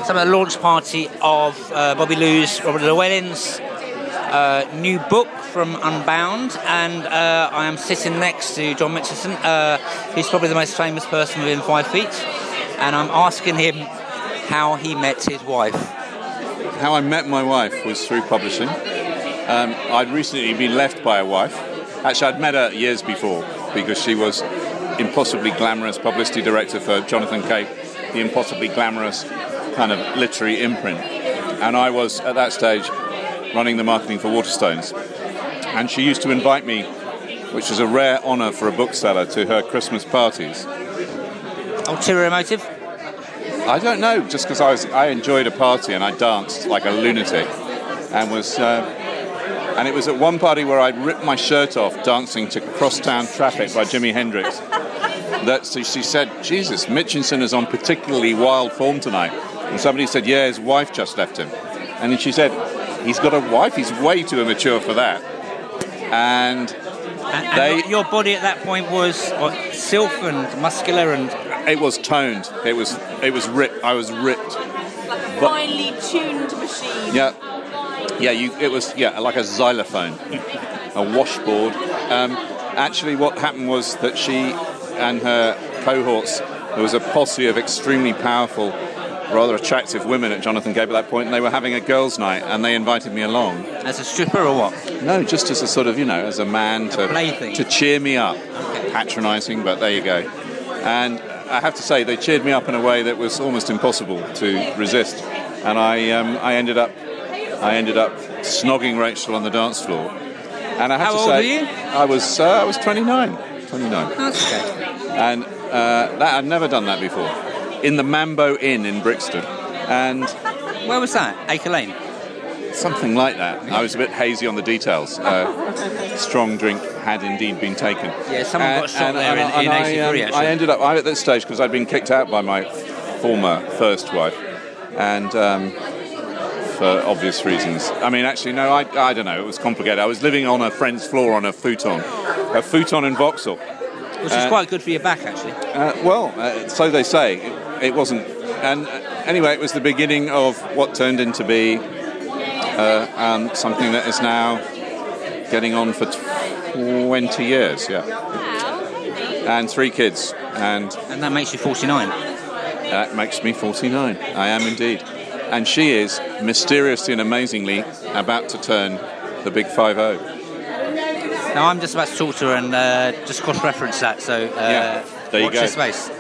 So I'm at the launch party of Bobby Lou's, Robert Llewellyn's new book from Unbound, and I am sitting next to John Mitchison. He's probably the most famous person within 5 feet, and I'm asking him how he met his wife. How I met my wife was through publishing. I'd recently been left by a wife. Actually, I'd met her years before because she was impossibly glamorous publicity director for Jonathan Cape, the impossibly glamorous kind of literary imprint. And I was, at that stage, running the marketing for Waterstones. And she used to invite me, which is a rare honour for a bookseller, to her Christmas parties. Ulterior motive? I don't know, just because I enjoyed a party and I danced like a lunatic. And it was at one party where I'd ripped my shirt off dancing to Crosstown Traffic by Jimi Hendrix. She said, Jesus, Mitchinson is on particularly wild form tonight. And somebody said, yeah, his wife just left him. And then she said, he's got a wife? He's way too immature for that. And your body at that point was what, silk and muscular and... It was toned. It was ripped. I was ripped. Like a finely tuned machine. Yeah. Yeah, it was like a xylophone, a washboard. Actually, what happened was that she and her cohorts, there was a posse of extremely powerful, rather attractive women at Jonathan Cape at that point, and they were having a girls' night, and they invited me along. As a stripper or what? No, just as a sort of, as a man to cheer me up. Okay. Patronising, but there you go. And I have to say, they cheered me up in a way that was almost impossible to resist. And I ended up snogging Rachel on the dance floor. And I have to say, how old were you? I was 29. That's okay. And I'd never done that before. In the Mambo Inn in Brixton. And where was that? Acre Lane? Something like that. I was a bit hazy on the details. Strong drink had indeed been taken. Yeah, someone got shot there in 83, actually. I ended up at that stage, because I'd been kicked out by my former first wife, and for obvious reasons. I mean, actually, no, I don't know. It was complicated. I was living on a friend's floor on a futon in Vauxhall. Which is quite good for your back, actually. So they say. It wasn't. And anyway, it was the beginning of what turned into be something that is now getting on for 20 years, yeah. And 3 kids. And that makes you 49. That makes me 49. I am indeed. And she is, mysteriously and amazingly, about to turn the big 50. Now, I'm just about to talk to her and just cross-reference that, so there you watch go. this space.